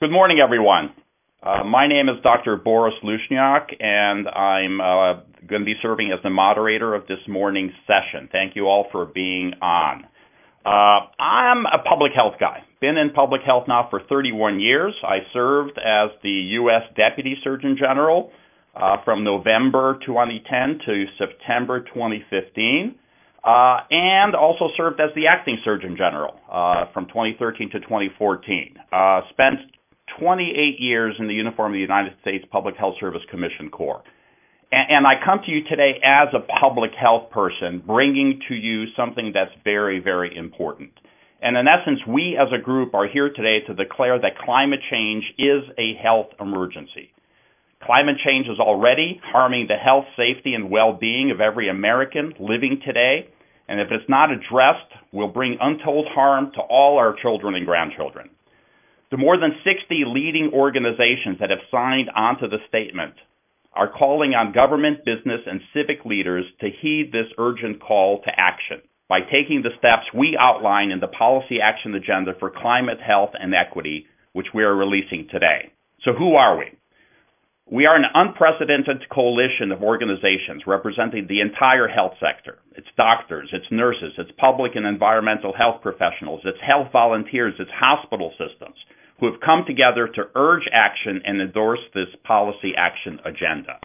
Good morning, everyone. My name is Dr. Boris Lushniak, and I'm going to be serving as the moderator of this morning's session. Thank you all for being on. I'm a public health guy. Been in public health now for 31 years. I served as the U.S. Deputy Surgeon General from November 2010 to September 2015. And also served as the Acting Surgeon General from 2013 to 2014. Spent 28 years in the uniform of the United States Public Health Service Commission Corps. And I come to you today as a public health person, bringing to you something that's very, very important. And in essence, we as a group are here today to declare that climate change is a health emergency. Climate change is already harming the health, safety, and well-being of every American living today. And if it's not addressed, will bring untold harm to all our children and grandchildren. The more than 60 leading organizations that have signed onto the statement are calling on government, business, and civic leaders to heed this urgent call to action by taking the steps we outline in the Policy Action Agenda for Climate, Health, and Equity, which we are releasing today. So who are we? We are an unprecedented coalition of organizations representing the entire health sector. It's doctors, it's nurses, it's public and environmental health professionals, it's health volunteers, it's hospital systems who have come together to urge action and endorse this policy action agenda.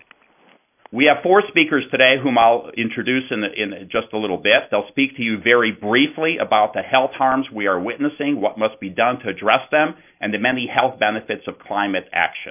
We have four speakers today whom I'll introduce in just a little bit. They'll speak to you very briefly about the health harms we are witnessing, what must be done to address them, and the many health benefits of climate action.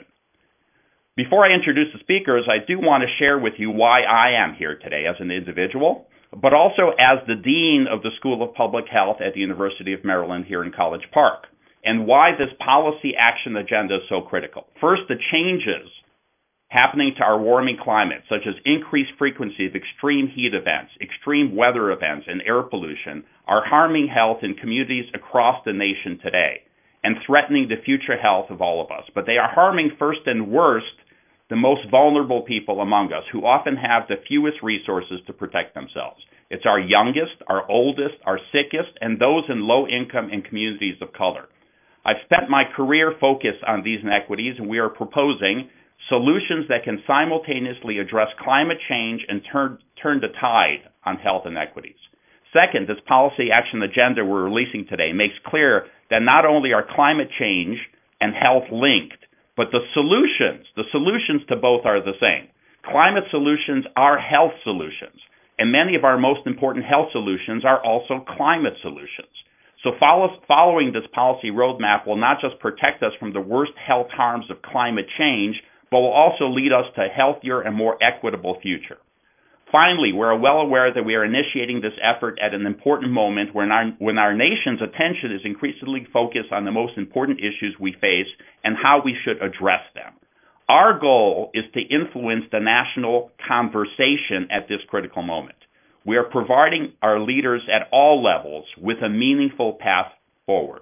Before I introduce the speakers, I do want to share with you why I am here today as an individual, but also as the Dean of the School of Public Health at the University of Maryland here in College Park, and why this policy action agenda is so critical. First, the changes happening to our warming climate, such as increased frequency of extreme heat events, extreme weather events, and air pollution, are harming health in communities across the nation today and threatening the future health of all of us. But they are harming first and worst the most vulnerable people among us who often have the fewest resources to protect themselves. It's our youngest, our oldest, our sickest, and those in low income and communities of color. I've spent my career focused on these inequities, and we are proposing solutions that can simultaneously address climate change and turn the tide on health inequities. Second, this policy action agenda we're releasing today makes clear that not only are climate change and health linked, but the solutions to both are the same. Climate solutions are health solutions, and many of our most important health solutions are also climate solutions. So following this policy roadmap will not just protect us from the worst health harms of climate change, but will also lead us to a healthier and more equitable future. Finally, we're well aware that we are initiating this effort at an important moment when our nation's attention is increasingly focused on the most important issues we face and how we should address them. Our goal is to influence the national conversation at this critical moment. We are providing our leaders at all levels with a meaningful path forward.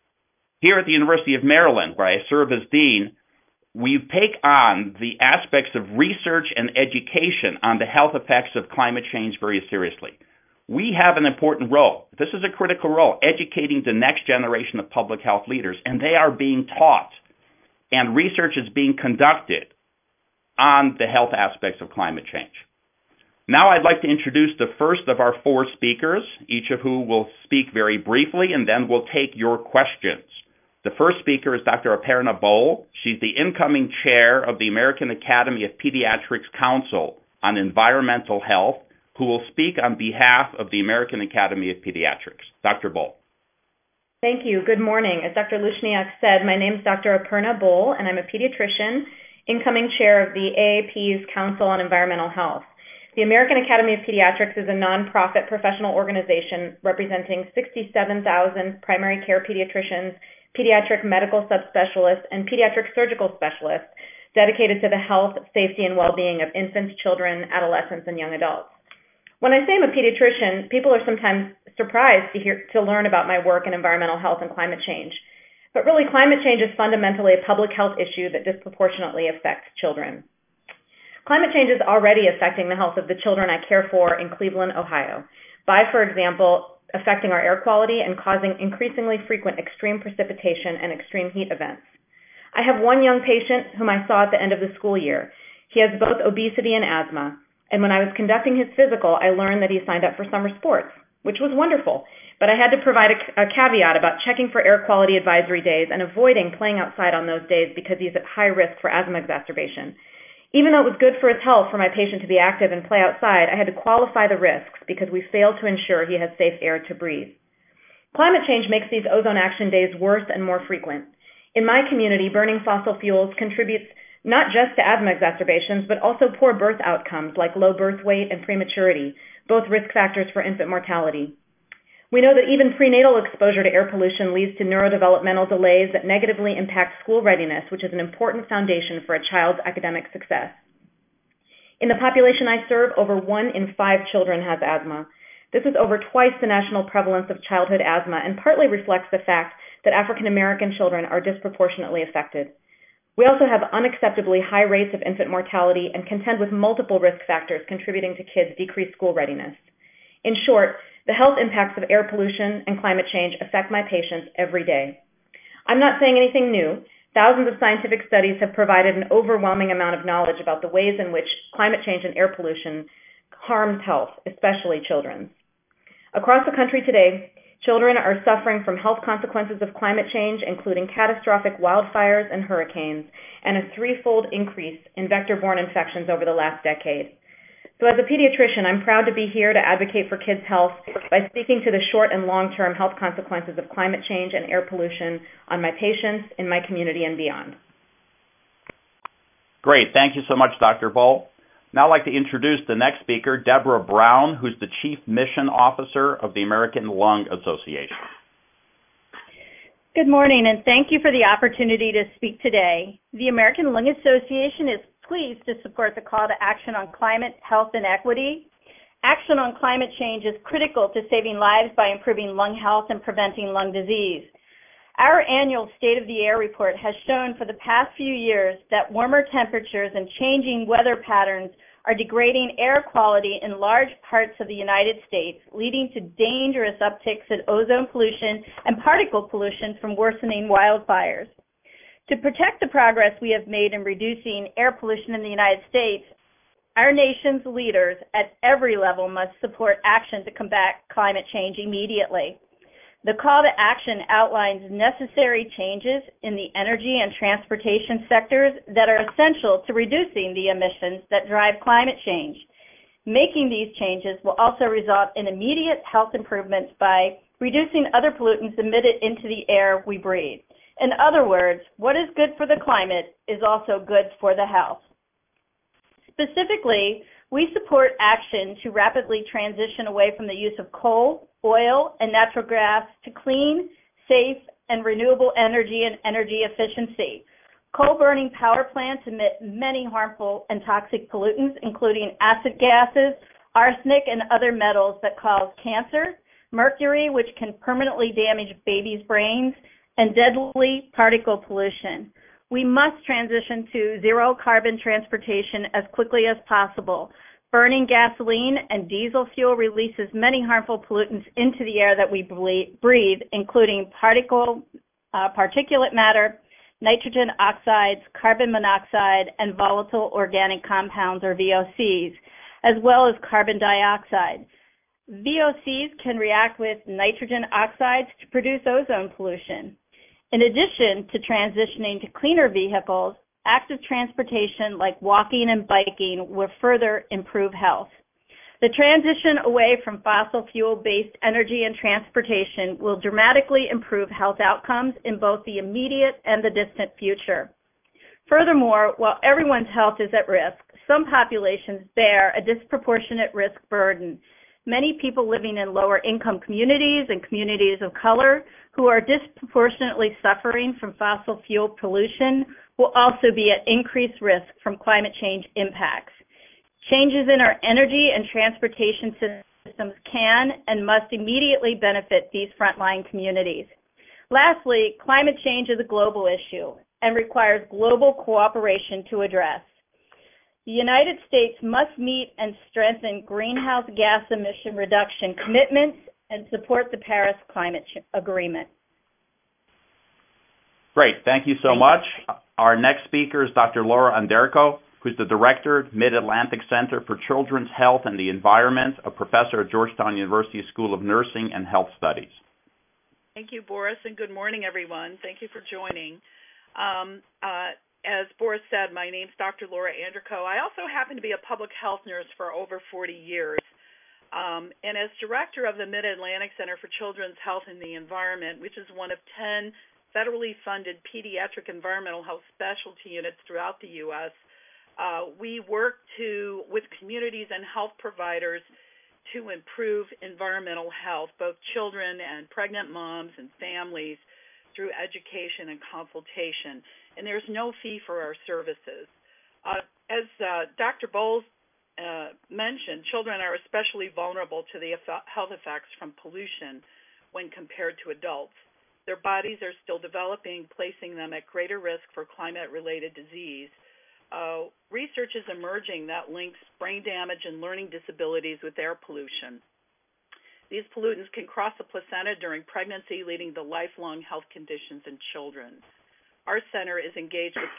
Here at the University of Maryland, where I serve as dean, we take on the aspects of research and education on the health effects of climate change very seriously. We have an important role. This is a critical role, educating the next generation of public health leaders, and they are being taught, and research is being conducted on the health aspects of climate change. Now I'd like to introduce the first of our four speakers, each of who will speak very briefly, and then we'll take your questions. The first speaker is Dr. Aparna Bole. She's the incoming chair of the American Academy of Pediatrics Council on Environmental Health, who will speak on behalf of the American Academy of Pediatrics. Dr. Bole. Thank you. Good morning. As Dr. Lushniak said, my name is Dr. Aparna Bole, and I'm a pediatrician, incoming chair of the AAP's Council on Environmental Health. The American Academy of Pediatrics is a nonprofit professional organization representing 67,000 primary care pediatricians, pediatric medical subspecialists, and pediatric surgical specialists dedicated to the health, safety, and well-being of infants, children, adolescents, and young adults. When I say I'm a pediatrician, people are sometimes surprised to learn about my work in environmental health and climate change. But really, climate change is fundamentally a public health issue that disproportionately affects children. Climate change is already affecting the health of the children I care for in Cleveland, Ohio, by, for example, affecting our air quality and causing increasingly frequent extreme precipitation and extreme heat events. I have one young patient whom I saw at the end of the school year. He has both obesity and asthma, and when I was conducting his physical, I learned that he signed up for summer sports, which was wonderful, but I had to provide a caveat about checking for air quality advisory days and avoiding playing outside on those days because he's at high risk for asthma exacerbation. Even though it was good for his health for my patient to be active and play outside, I had to qualify the risks because we failed to ensure he has safe air to breathe. Climate change makes these ozone action days worse and more frequent. In my community, burning fossil fuels contributes not just to asthma exacerbations, but also poor birth outcomes like low birth weight and prematurity, both risk factors for infant mortality. We know that even prenatal exposure to air pollution leads to neurodevelopmental delays that negatively impact school readiness, which is an important foundation for a child's academic success. In the population I serve, over 1 in 5 children has asthma. This is over twice the national prevalence of childhood asthma and partly reflects the fact that African American children are disproportionately affected. We also have unacceptably high rates of infant mortality and contend with multiple risk factors contributing to kids' decreased school readiness. In short, the health impacts of air pollution and climate change affect my patients every day. I'm not saying anything new. Thousands of scientific studies have provided an overwhelming amount of knowledge about the ways in which climate change and air pollution harms health, especially children's. Across the country today, children are suffering from health consequences of climate change, including catastrophic wildfires and hurricanes, and a threefold increase in vector-borne infections over the last decade. So as a pediatrician, I'm proud to be here to advocate for kids' health by speaking to the short and long-term health consequences of climate change and air pollution on my patients, in my community, and beyond. Great. Thank you so much, Dr. Bull. Now I'd like to introduce the next speaker, Deborah Brown, who's the Chief Mission Officer of the American Lung Association. Good morning, and thank you for the opportunity to speak today. The American Lung Association is pleased to support the call to action on climate, health, and equity. Action on climate change is critical to saving lives by improving lung health and preventing lung disease. Our annual State of the Air report has shown for the past few years that warmer temperatures and changing weather patterns are degrading air quality in large parts of the United States, leading to dangerous upticks in ozone pollution and particle pollution from worsening wildfires. To protect the progress we have made in reducing air pollution in the United States, our nation's leaders at every level must support action to combat climate change immediately. The call to action outlines necessary changes in the energy and transportation sectors that are essential to reducing the emissions that drive climate change. Making these changes will also result in immediate health improvements by reducing other pollutants emitted into the air we breathe. In other words, what is good for the climate is also good for the health. Specifically, we support action to rapidly transition away from the use of coal, oil, and natural gas to clean, safe, and renewable energy and energy efficiency. Coal-burning power plants emit many harmful and toxic pollutants, including acid gases, arsenic, and other metals that cause cancer, mercury, which can permanently damage babies' brains, and deadly particle pollution. We must transition to zero-carbon transportation as quickly as possible. Burning gasoline and diesel fuel releases many harmful pollutants into the air that we breathe, including particulate matter, nitrogen oxides, carbon monoxide, and volatile organic compounds, or VOCs, as well as carbon dioxide. VOCs can react with nitrogen oxides to produce ozone pollution. In addition to transitioning to cleaner vehicles, active transportation like walking and biking will further improve health. The transition away from fossil fuel-based energy and transportation will dramatically improve health outcomes in both the immediate and the distant future. Furthermore, while everyone's health is at risk, some populations bear a disproportionate risk burden. Many people living in lower-income communities and communities of color who are disproportionately suffering from fossil fuel pollution will also be at increased risk from climate change impacts. Changes in our energy and transportation systems can and must immediately benefit these frontline communities. Lastly, climate change is a global issue and requires global cooperation to address. The United States must meet and strengthen greenhouse gas emission reduction commitments and support the Paris Climate Agreement. Great. Thank you so much. Our next speaker is Dr. Laura Anderko, who's the Director, Mid-Atlantic Center for Children's Health and the Environment, a professor at Georgetown University School of Nursing and Health Studies. Thank you, Boris, and good morning, everyone. Thank you for joining. As Boris said, my name's Dr. Laura Anderko. I also happen to be a public health nurse for over 40 years. And as director of the Mid-Atlantic Center for Children's Health and the Environment, which is one of 10 federally funded pediatric environmental health specialty units throughout the U.S., we work with communities and health providers to improve environmental health, both children and pregnant moms and families, through education and consultation. And there's no fee for our services. As Dr. Bowles mentioned, children are especially vulnerable to the health effects from pollution when compared to adults. Their bodies are still developing, placing them at greater risk for climate-related disease. Research is emerging that links brain damage and learning disabilities with air pollution. These pollutants can cross the placenta during pregnancy, leading to lifelong health conditions in children. Our center is engaged with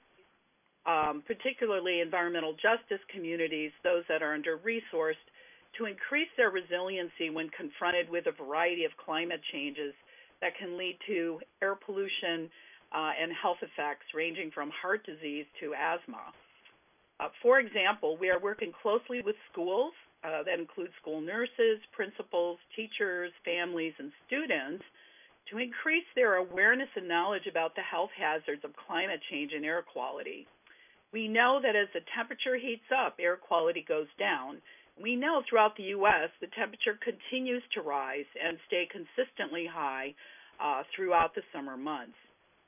particularly environmental justice communities, those that are under-resourced, to increase their resiliency when confronted with a variety of climate changes that can lead to air pollution and health effects ranging from heart disease to asthma. For example, we are working closely with schools that include school nurses, principals, teachers, families, and students to increase their awareness and knowledge about the health hazards of climate change and air quality. We know that as the temperature heats up, air quality goes down. We know throughout the U.S. the temperature continues to rise and stay consistently high throughout the summer months.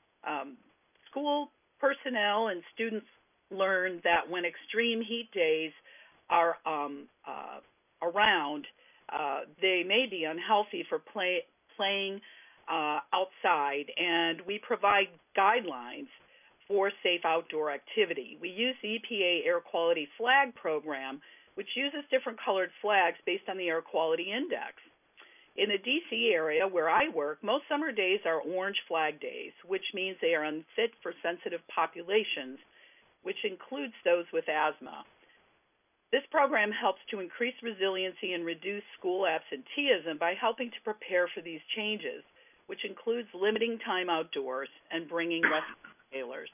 School personnel and students learn that when extreme heat days are around, they may be unhealthy for playing outside, and we provide guidelines for safe outdoor activity. We use the EPA Air Quality Flag Program, which uses different colored flags based on the air quality index. In the D.C. area where I work, most summer days are orange flag days, which means they are unfit for sensitive populations, which includes those with asthma. This program helps to increase resiliency and reduce school absenteeism by helping to prepare for these changes, which includes limiting time outdoors and bringing rescuers.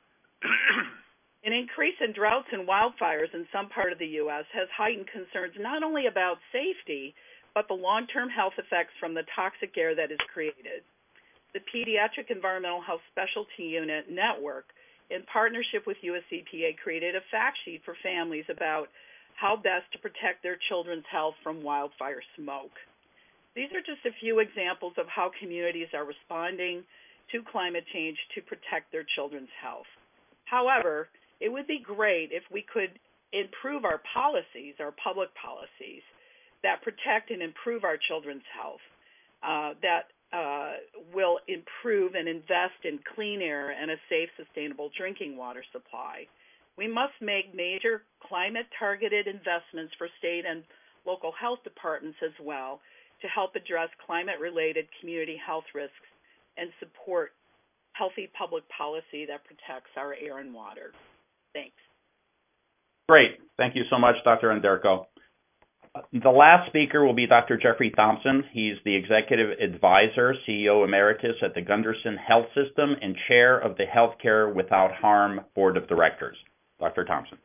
An increase in droughts and wildfires in some part of the U.S. has heightened concerns not only about safety, but the long-term health effects from the toxic air that is created. The Pediatric Environmental Health Specialty Unit Network, in partnership with US EPA, created a fact sheet for families about how best to protect their children's health from wildfire smoke. These are just a few examples of how communities are responding to climate change to protect their children's health. However, it would be great if we could improve our policies, our public policies, that protect and improve our children's health, that will improve and invest in clean air and a safe, sustainable drinking water supply. We must make major climate-targeted investments for state and local health departments as well to help address climate-related community health risks and support healthy public policy that protects our air and water. Thanks. Great. Thank you so much, Dr. Anderko. The last speaker will be Dr. Jeffrey Thompson. He's the Executive Advisor, CEO Emeritus at the Gundersen Health System and Chair of the Healthcare Without Harm Board of Directors. Dr. Thompson.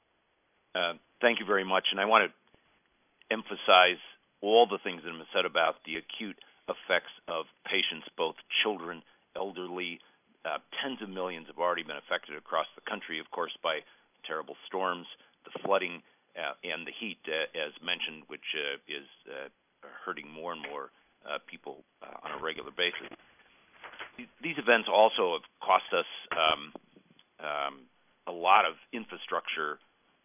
Thank you very much. And I want to emphasize all the things that have been said about the acute effects of patients, both children, elderly. Tens of millions have already been affected across the country, of course, by terrible storms, the flooding, and the heat, as mentioned, which is hurting more and more people on a regular basis. These events also have cost us a lot of infrastructure,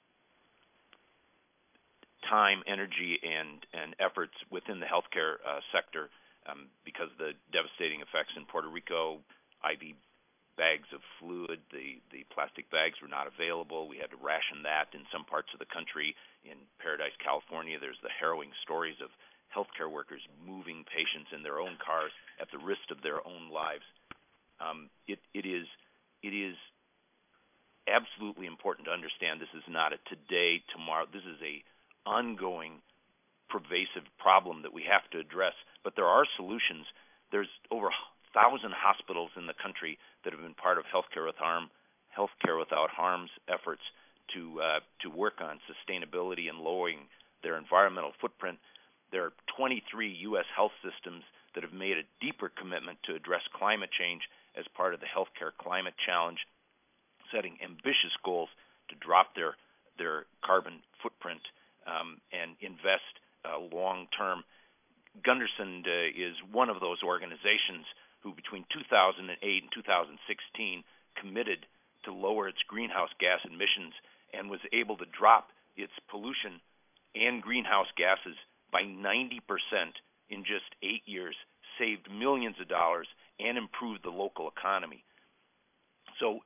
time, energy, and efforts within the healthcare sector because of the devastating effects in Puerto Rico. IV bags of fluid, the plastic bags were not available. We had to ration that in some parts of the country. In Paradise, California, there's the harrowing stories of healthcare workers moving patients in their own cars at the risk of their own lives. It is it is absolutely important to understand this is not a today, tomorrow. This is a ongoing, pervasive problem that we have to address. But there are solutions. There's over 1,000 hospitals in the country that have been part of Healthcare Without Harm's efforts to work on sustainability and lowering their environmental footprint. There are 23 U.S. health systems that have made a deeper commitment to address climate change as part of the Healthcare Climate Challenge, setting ambitious goals to drop their carbon footprint and invest long-term. Gunderson is one of those organizations who between 2008 and 2016 committed to lower its greenhouse gas emissions and was able to drop its pollution and greenhouse gases by 90% in just 8 years, saved millions of dollars, and improved the local economy. So,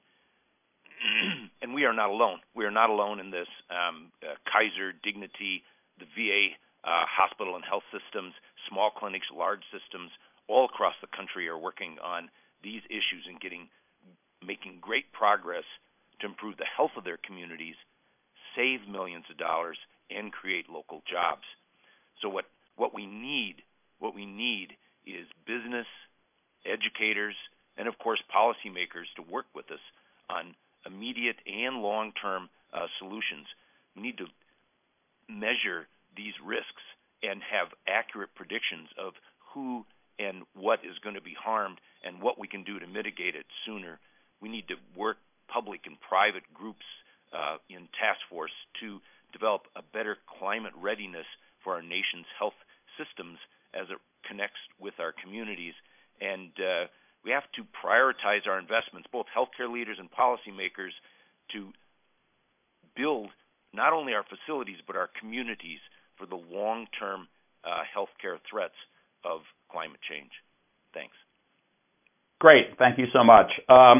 and we are not alone. We are not alone in this. Kaiser, Dignity, the VA hospital and health systems, small clinics, large systems, all across the country are working on these issues and making great progress to improve the health of their communities, save millions of dollars, and create local jobs. So what we need is business, educators, and of course policymakers to work with us on immediate and long-term solutions. We need to measure these risks and have accurate predictions of who and what is going to be harmed and what we can do to mitigate it sooner. We need to work public and private groups in task force to develop a better climate readiness for our nation's health systems as it connects with our communities. And we have to prioritize our investments, both healthcare leaders and policymakers, to build not only our facilities but our communities for the long-term healthcare threats of climate change. Thanks. Great. Thank you so much.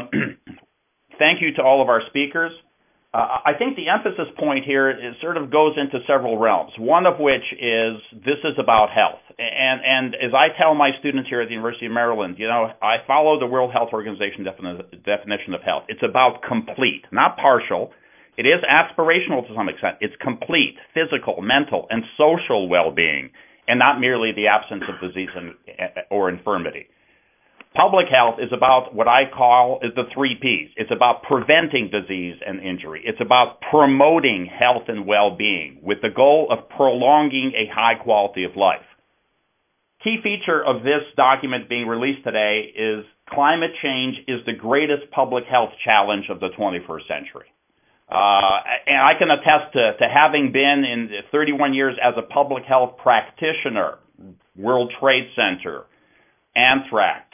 Thank you to all of our speakers. I think the emphasis point here is sort of goes into several realms, one of which is this is about health. And as I tell my students here at the University of Maryland, I follow the World Health Organization definition of health. It's about complete, not partial. It is aspirational to some extent. It's complete physical, mental, and social well-being, and not merely the absence of disease or infirmity. Public health is about what I call the 3 Ps. It's about preventing disease and injury. It's about promoting health and well-being with the goal of prolonging a high quality of life. Key feature of this document being released today is climate change is the greatest public health challenge of the 21st century. And I can attest to having been in 31 years as a public health practitioner, World Trade Center, anthrax,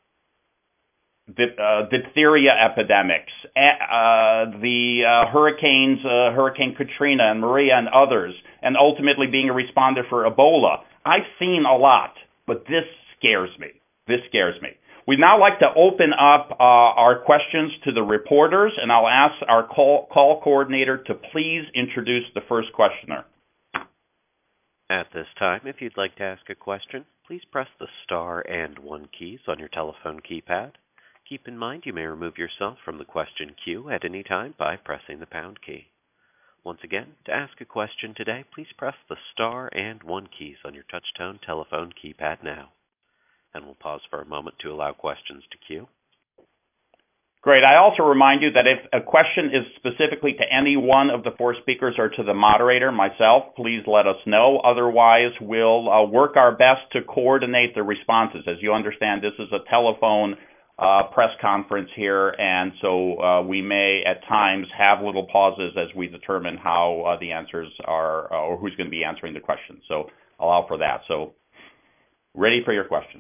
diphtheria epidemics, the hurricanes, Hurricane Katrina and Maria and others, and ultimately being a responder for Ebola. I've seen a lot, but this scares me. We'd now like to open up our questions to the reporters, and I'll ask our call coordinator to please introduce the first questioner. At this time, if you'd like to ask a question, please press the star and 1 keys on your telephone keypad. Keep in mind you may remove yourself from the question queue at any time by pressing the pound key. Once again, to ask a question today, please press the star and 1 keys on your touch-tone telephone keypad now. And we'll pause for a moment to allow questions to queue. Great. I also remind you that if a question is specifically to any one of the 4 speakers or to the moderator, myself, please let us know. Otherwise, we'll work our best to coordinate the responses. As you understand, this is a telephone press conference here, and so we may at times have little pauses as we determine how the answers are or who's going to be answering the questions. So allow for that. So ready for your questions.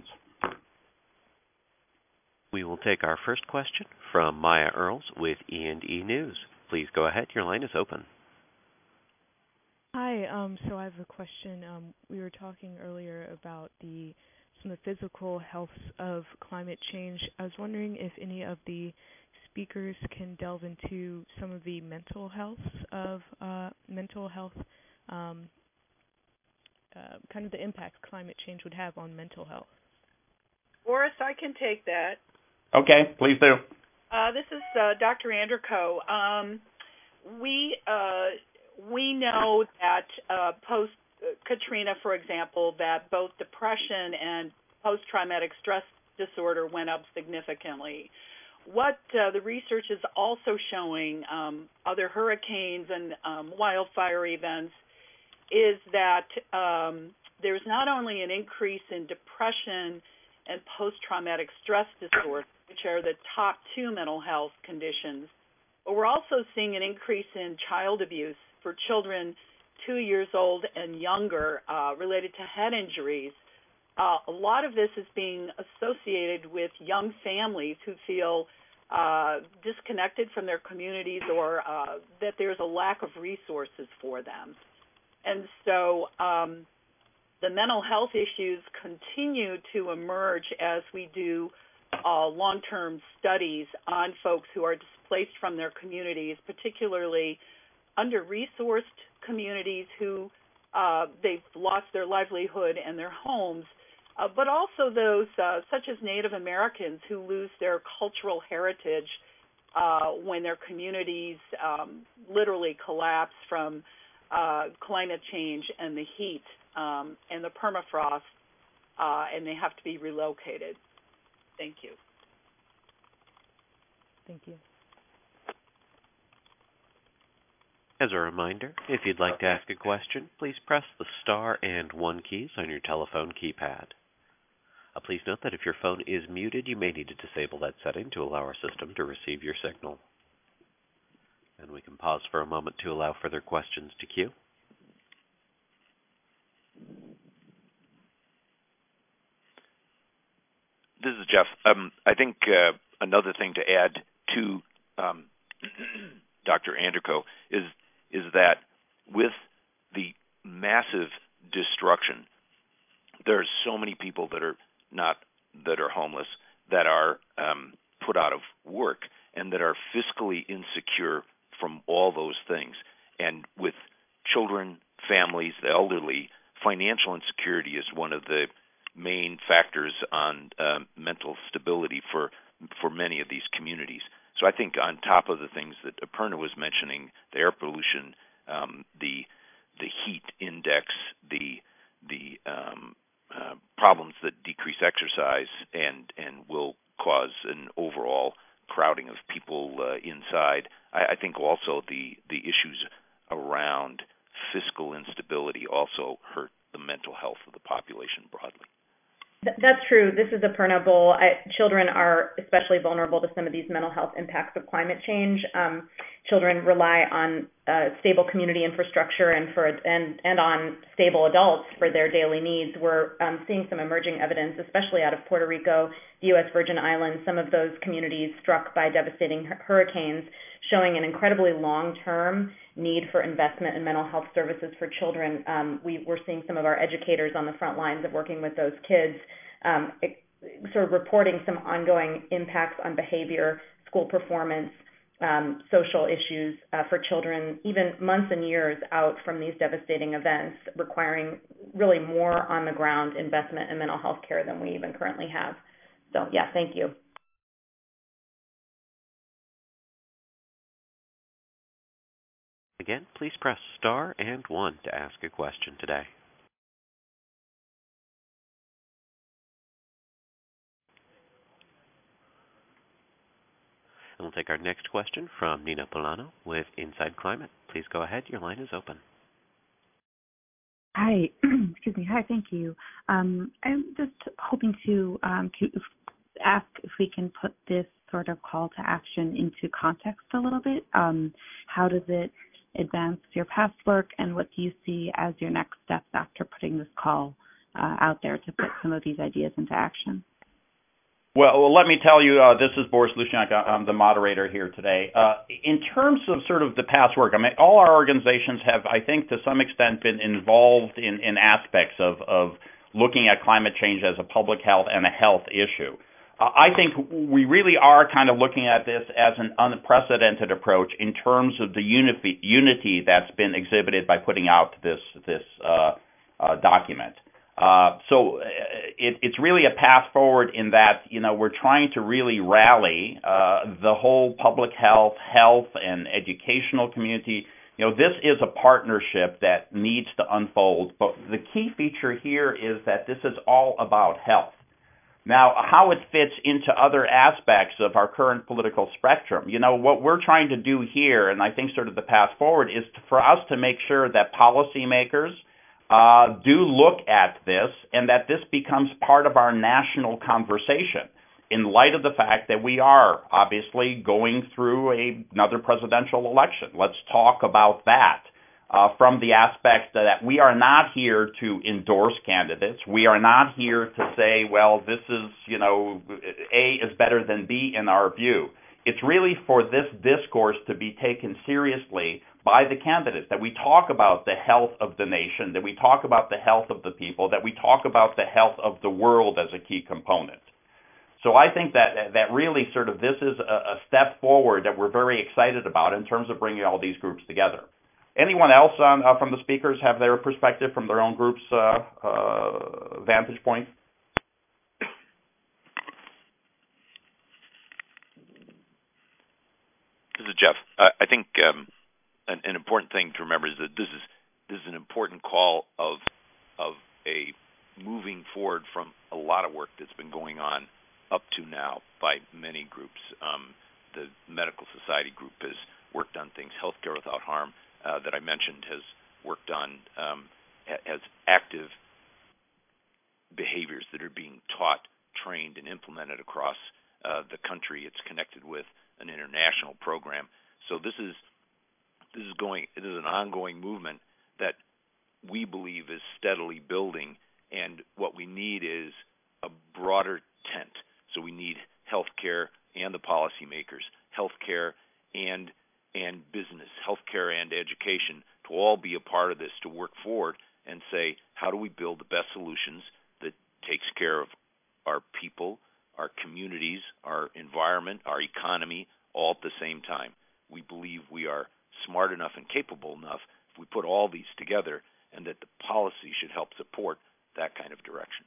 We will take our first question from Maya Earls with E&E News. Please go ahead. Your line is open. Hi. So I have a question. We were talking earlier about some of the physical health of climate change. I was wondering if any of the speakers can delve into some of the mental health, kind of the impact climate change would have on mental health. Boris, I can take that. Okay, please do. This is Dr. Anderko. We know that post Katrina, for example, that both depression and post-traumatic stress disorder went up significantly. What the research is also showing, other hurricanes and wildfire events, is that there's not only an increase in depression and post-traumatic stress disorder, which are the top two mental health conditions, but we're also seeing an increase in child abuse for children 2 years old and younger related to head injuries. A lot of this is being associated with young families who feel disconnected from their communities or that there's a lack of resources for them. And so the mental health issues continue to emerge as we do long-term studies on folks who are displaced from their communities, particularly under-resourced communities who they've lost their livelihood and their homes, but also those such as Native Americans who lose their cultural heritage when their communities literally collapse from climate change and the heat and the permafrost, and they have to be relocated. Thank you. Thank you. As a reminder, if you'd like to ask a question, please press the star and 1 keys on your telephone keypad. Please note that if your phone is muted, you may need to disable that setting to allow our system to receive your signal. And we can pause for a moment to allow further questions to queue. This is Jeff. I think another thing to add to Dr. Anderko is that with the massive destruction, there's so many people that are homeless, that are put out of work, and that are fiscally insecure from all those things. And with children, families, the elderly, financial insecurity is one of the main factors on mental stability for many of these communities. So I think on top of the things that Aparna was mentioning, the air pollution, the heat index, the problems that decrease exercise and will cause an overall crowding of people inside. I think also the issues around fiscal instability also hurt the mental health of the population broadly. That's true. This is Aparna Bol. Children are especially vulnerable to some of these mental health impacts of climate change. Children rely on stable community infrastructure and on stable adults for their daily needs. We're seeing some emerging evidence, especially out of Puerto Rico, the U.S. Virgin Islands, some of those communities struck by devastating hurricanes, showing an incredibly long-term need for investment in mental health services for children. We're seeing some of our educators on the front lines of working with those kids sort of reporting some ongoing impacts on behavior, school performance, social issues for children, even months and years out from these devastating events, requiring really more on-the-ground investment in mental health care than we even currently have. So, yeah, thank you. Again, please press star and 1 to ask a question today. And we'll take our next question from Nina Polano with Inside Climate. Please go ahead. Your line is open. Hi. Excuse me. Hi, thank you. I'm just hoping to ask if we can put this sort of call to action into context a little bit. How does it advance your past work, and what do you see as your next steps after putting this call out there to put some of these ideas into action? Well, let me tell you, this is Boris Lushniak. I'm the moderator here today. In terms of sort of the past work, I mean, all our organizations have, I think, to some extent been involved in aspects of looking at climate change as a public health and a health issue. I think we really are kind of looking at this as an unprecedented approach in terms of the unity that's been exhibited by putting out this document. It's really a path forward in that, we're trying to really rally the whole public health and educational community. This is a partnership that needs to unfold, but the key feature here is that this is all about health. Now, how it fits into other aspects of our current political spectrum, what we're trying to do here, and I think sort of the path forward, is for us to make sure that policymakers do look at this and that this becomes part of our national conversation in light of the fact that we are obviously going through another presidential election. Let's talk about that from the aspect that we are not here to endorse candidates. We are not here to say, well, this is, A is better than B in our view. It's really for this discourse to be taken seriously by the candidates, that we talk about the health of the nation, that we talk about the health of the people, that we talk about the health of the world as a key component. So I think that really sort of this is a step forward that we're very excited about in terms of bringing all these groups together. Anyone else from the speakers have their perspective from their own group's vantage point? This is Jeff. I think an important thing to remember is that this is an important call of a moving forward from a lot of work that's been going on up to now by many groups. The Medical Society group has worked on things. Healthcare Without Harm, that I mentioned, has worked on has active behaviors that are being taught, trained, and implemented across the country. It's connected with an international program. So this is an ongoing movement that we believe is steadily building, and what we need is a broader tent. So we need healthcare and the policymakers, healthcare and business, healthcare and education to all be a part of this, to work forward and say, how do we build the best solutions that takes care of our people, our communities, our environment, our economy, all at the same time. We believe we are smart enough and capable enough if we put all these together, and that the policy should help support that kind of direction.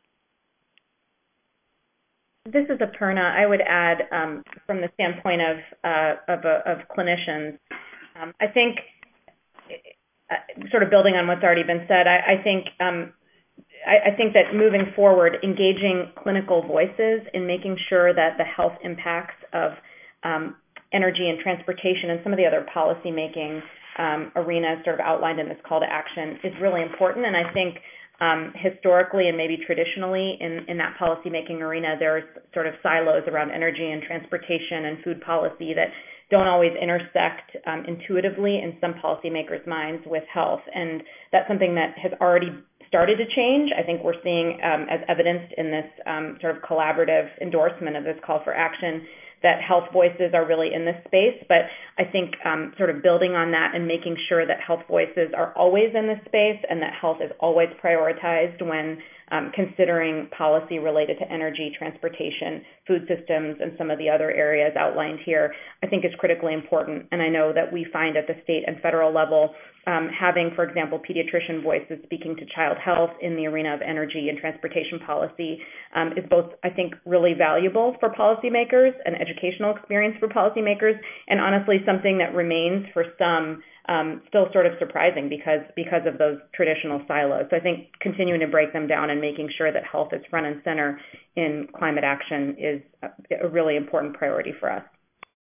This is Aparna. I would add, from the standpoint of clinicians, I think, sort of building on what's already been said, I think that moving forward, engaging clinical voices in making sure that the health impacts of energy and transportation and some of the other policy-making arenas sort of outlined in this call to action is really important. And I think historically and maybe traditionally in that policy-making arena, there are sort of silos around energy and transportation and food policy that don't always intersect intuitively in some policymakers' minds with health. And that's something that has already started to change. I think we're seeing, as evidenced in this sort of collaborative endorsement of this call for action, that health voices are really in this space. But I think sort of building on that and making sure that health voices are always in this space and that health is always prioritized when considering policy related to energy, transportation, food systems, and some of the other areas outlined here, I think is critically important. And I know that we find at the state and federal level having, for example, pediatrician voices speaking to child health in the arena of energy and transportation policy is both, I think, really valuable for policymakers, an educational experience for policymakers, and honestly something that remains for some still sort of surprising because of those traditional silos. So I think continuing to break them down and making sure that health is front and center in climate action is a really important priority for us.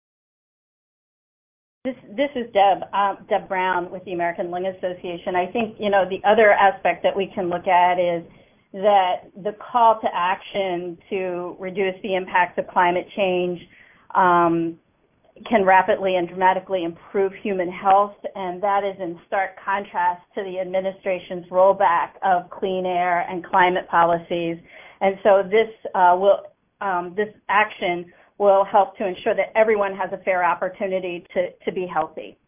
This is Deb Brown with the American Lung Association. I think, the other aspect that we can look at is that the call to action to reduce the impacts of climate change can rapidly and dramatically improve human health, and that is in stark contrast to the administration's rollback of clean air and climate policies. And so this action will help to ensure that everyone has a fair opportunity to be healthy.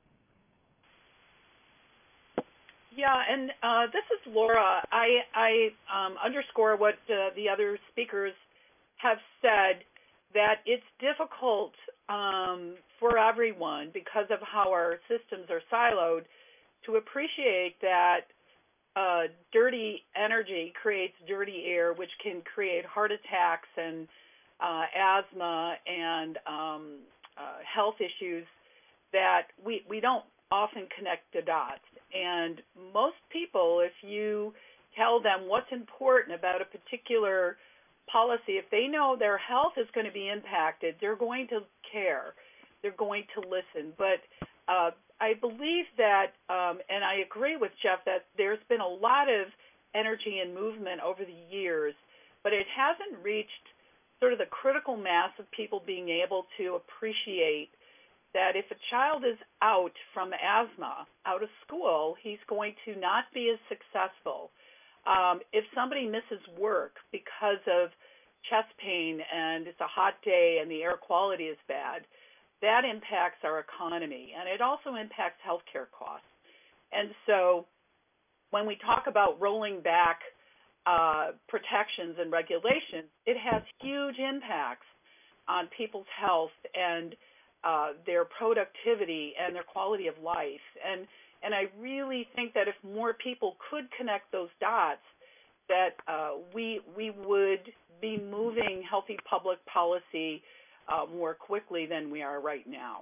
Yeah, and this is Laura. I underscore what the other speakers have said, that it's difficult for everyone, because of how our systems are siloed, to appreciate that dirty energy creates dirty air, which can create heart attacks and asthma and health issues that we don't often connect the dots. And most people, if you tell them what's important about a particular policy, if they know their health is going to be impacted, they're going to care. They're going to listen. But I believe that, and I agree with Jeff, that there's been a lot of energy and movement over the years, but it hasn't reached sort of the critical mass of people being able to appreciate that if a child is out from asthma, out of school, he's going to not be as successful. If somebody misses work because of chest pain and it's a hot day and the air quality is bad, that impacts our economy, and it also impacts healthcare costs. And so when we talk about rolling back protections and regulations, it has huge impacts on people's health and their productivity and their quality of life. And I really think that if more people could connect those dots, that we would be moving healthy public policy more quickly than we are right now.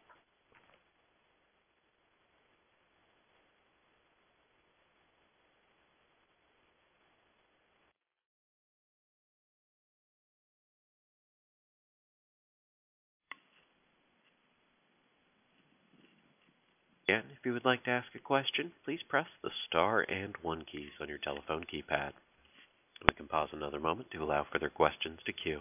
Again, if you would like to ask a question, please press the star and 1 keys on your telephone keypad. We can pause another moment to allow further questions to queue.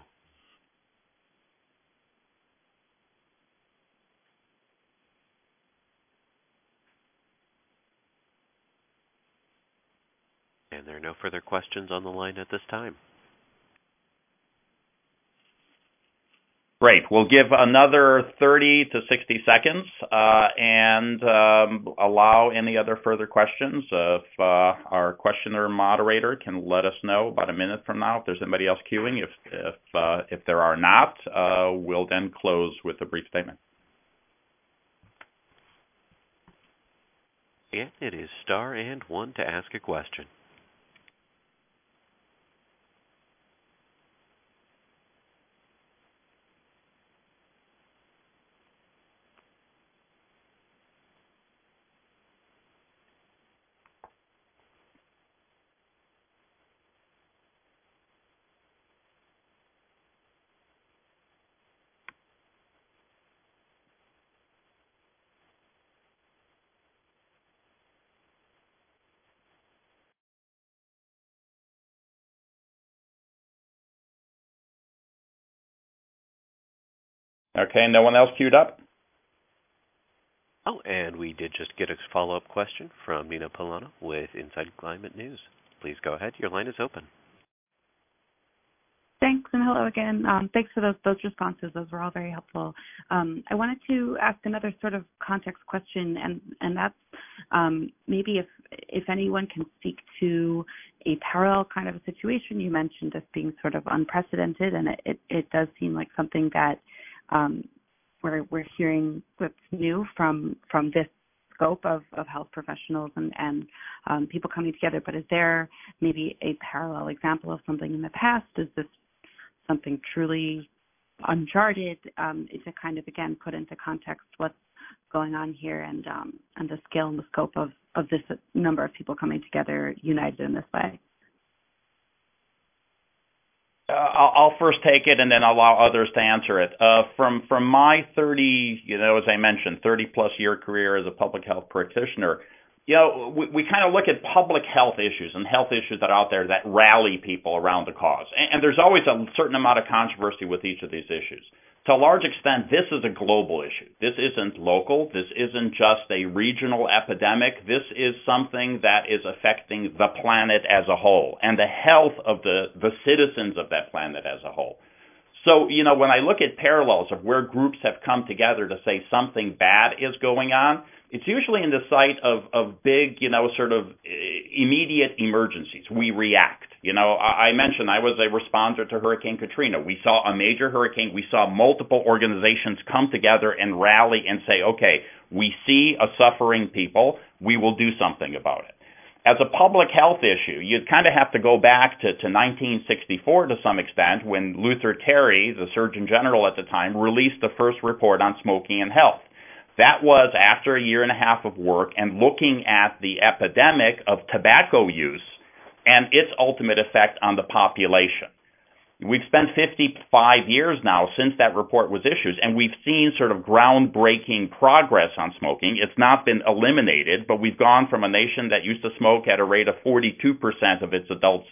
And there are no further questions on the line at this time. Great. We'll give another 30 to 60 seconds and allow any other further questions. If our questioner moderator can let us know about a minute from now if there's anybody else queuing. If there are not, we'll then close with a brief statement. Again, it is star and 1 to ask a question. Okay, no one else queued up? Oh, and we did just get a follow-up question from Nina Polano with Inside Climate News. Please go ahead. Your line is open. Thanks, and hello again. Thanks for those responses. Those were all very helpful. I wanted to ask another sort of context question, and that's maybe if anyone can speak to a parallel kind of a situation. You mentioned this being sort of unprecedented, and it does seem like something that we're hearing that's new from this scope of health professionals and people coming together. But is there maybe a parallel example of something in the past? Is this something truly uncharted? To kind of, again, put into context what's going on here and the scale and the scope of this number of people coming together united in this way? I'll first take it and then allow others to answer it. From my 30, as I mentioned, 30-plus year career as a public health practitioner, we kind of look at public health issues and health issues that are out there that rally people around the cause. And there's always a certain amount of controversy with each of these issues. To a large extent, this is a global issue. This isn't local. This isn't just a regional epidemic. This is something that is affecting the planet as a whole and the health of the citizens of that planet as a whole. So, when I look at parallels of where groups have come together to say something bad is going on, it's usually in the sight of big, sort of immediate emergencies. We react. I mentioned I was a responder to Hurricane Katrina. We saw a major hurricane. We saw multiple organizations come together and rally and say, okay, we see a suffering people. We will do something about it. As a public health issue, you'd kind of have to go back to 1964 to some extent when Luther Terry, the Surgeon General at the time, released the first report on smoking and health. That was after a year and a half of work and looking at the epidemic of tobacco use and its ultimate effect on the population. We've spent 55 years now since that report was issued, and we've seen sort of groundbreaking progress on smoking. It's not been eliminated, but we've gone from a nation that used to smoke at a rate of 42% of its adults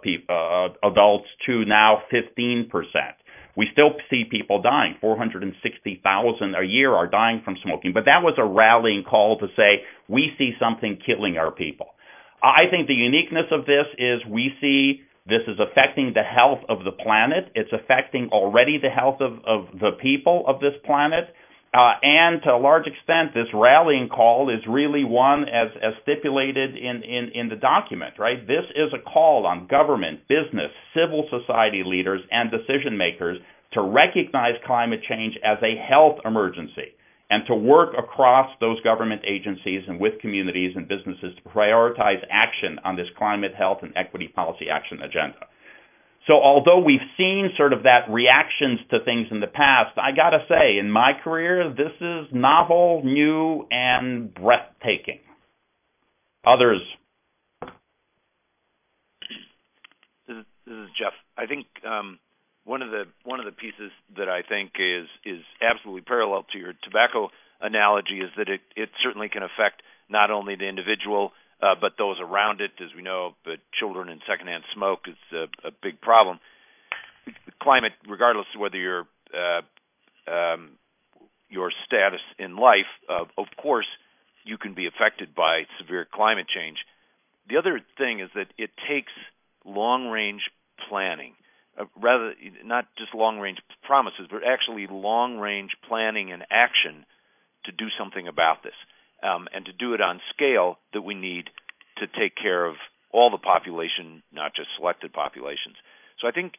to now 15%. We still see people dying. 460,000 a year are dying from smoking. But that was a rallying call to say, we see something killing our people. I think the uniqueness of this is we see this is affecting the health of the planet. It's affecting already the health of the people of this planet. And to a large extent, this rallying call is really one as stipulated in the document, right? This is a call on government, business, civil society leaders, and decision makers to recognize climate change as a health emergency and to work across those government agencies and with communities and businesses to prioritize action on this climate, health, and equity policy action agenda. So although we've seen sort of that reactions to things in the past, I got to say, in my career, this is novel, new, and breathtaking. Others? This is Jeff. I think one of the pieces that I think is absolutely parallel to your tobacco analogy is that it certainly can affect not only the individual but those around it. As we know, but children and secondhand smoke is a big problem. Climate, regardless of whether your status in life, of course, you can be affected by severe climate change. The other thing is that it takes long-range planning. Rather, not just long-range promises, but actually long-range planning and action to do something about this, and to do it on scale that we need to take care of all the population, not just selected populations. So I think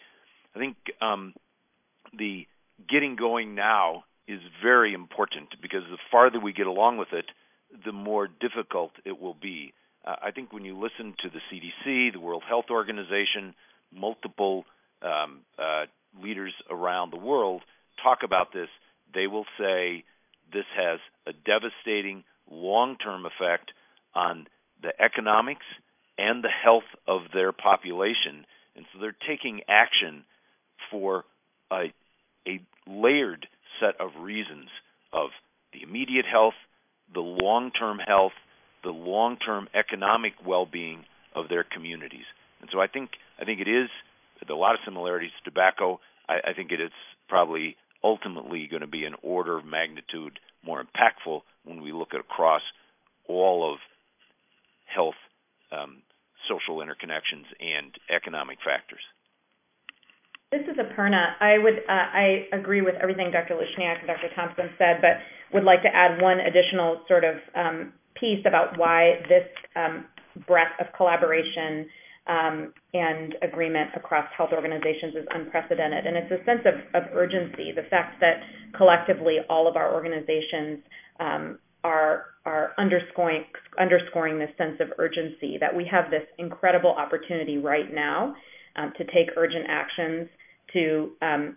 the getting going now is very important because the farther we get along with it, the more difficult it will be. I think when you listen to the CDC, the World Health Organization, multiple leaders around the world talk about this, they will say this has a devastating long-term effect on the economics and the health of their population. And so they're taking action for a layered set of reasons of the immediate health, the long-term health, the long-term economic well-being of their communities. And so I think it is, with a lot of similarities to tobacco, I think it is probably ultimately going to be an order of magnitude more impactful when we look at across all of health, social interconnections, and economic factors. This is Aparna. I agree with everything Dr. Lushniak and Dr. Thompson said, but would like to add one additional sort of piece about why this breadth of collaboration and agreement across health organizations is unprecedented. And it's a sense of urgency, the fact that collectively all of our organizations are underscoring this sense of urgency, that we have this incredible opportunity right now to take urgent actions to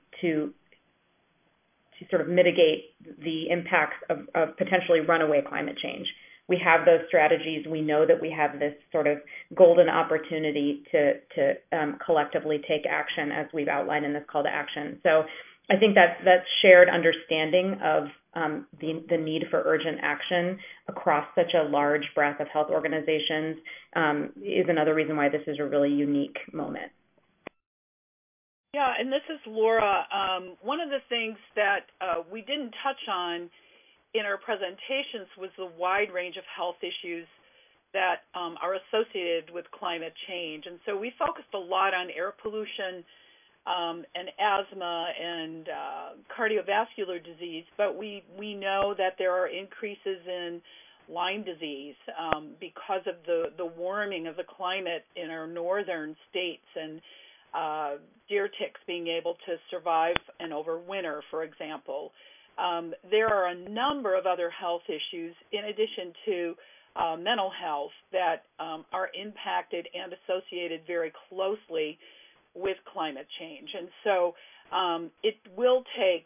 sort of mitigate the impacts of potentially runaway climate change. We have those strategies. We know that we have this sort of golden opportunity to collectively take action as we've outlined in this call to action. So I think that shared understanding of the need for urgent action across such a large breadth of health organizations is another reason why this is a really unique moment. Yeah, and this is Laura. One of the things that we didn't touch on in our presentations was the wide range of health issues that are associated with climate change. And so we focused a lot on air pollution and asthma and cardiovascular disease, but we know that there are increases in Lyme disease because of the warming of the climate in our northern states, and deer ticks being able to survive and overwinter, for example. There are a number of other health issues in addition to mental health that are impacted and associated very closely with climate change. And so it will take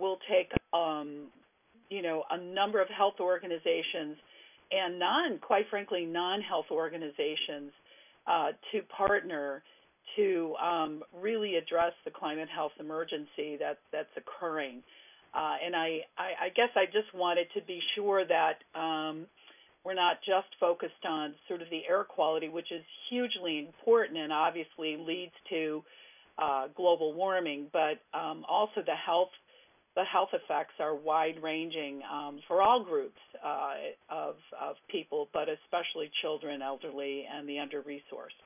a number of health organizations and quite frankly, non-health organizations to partner to really address the climate health emergency that's occurring. And I guess I just wanted to be sure that we're not just focused on sort of the air quality, which is hugely important and obviously leads to global warming, but also the health effects are wide-ranging for all groups of people, but especially children, elderly, and the under-resourced.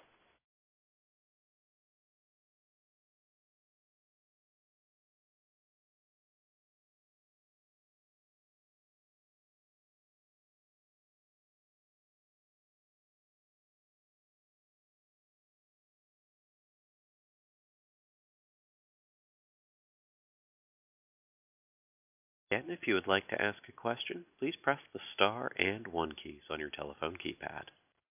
Again, if you would like to ask a question, please press the star and 1 keys on your telephone keypad.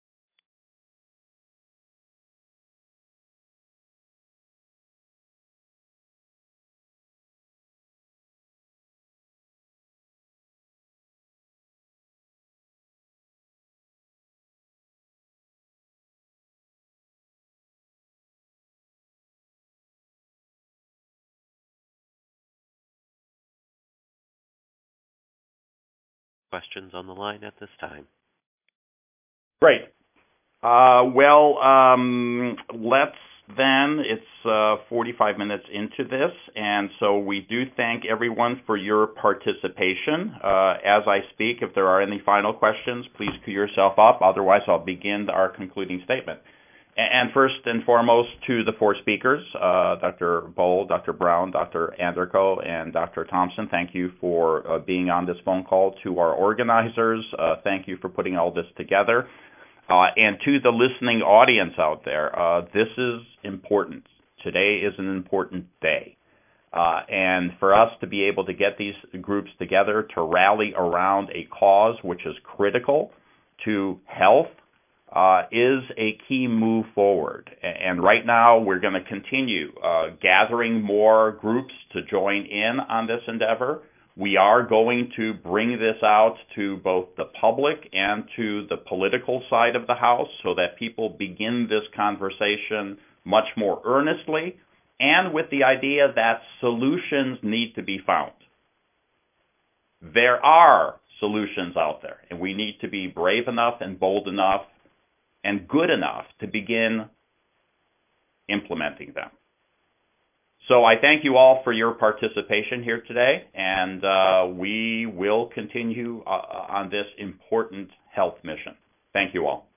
Questions on the line at this time? Great. Let's then, it's 45 minutes into this, and so we do thank everyone for your participation. As I speak, if there are any final questions, please queue yourself up. Otherwise, I'll begin our concluding statement. And first and foremost, to the 4 speakers, Dr. Boll, Dr. Brown, Dr. Anderko, and Dr. Thompson, thank you for being on this phone call. To our organizers, thank you for putting all this together. And to the listening audience out there, this is important. Today is an important day. And for us to be able to get these groups together to rally around a cause which is critical to health is a key move forward. And right now, we're going to continue gathering more groups to join in on this endeavor. We are going to bring this out to both the public and to the political side of the House so that people begin this conversation much more earnestly and with the idea that solutions need to be found. There are solutions out there, and we need to be brave enough and bold enough and good enough to begin implementing them. So I thank you all for your participation here today, and we will continue on this important health mission. Thank you all.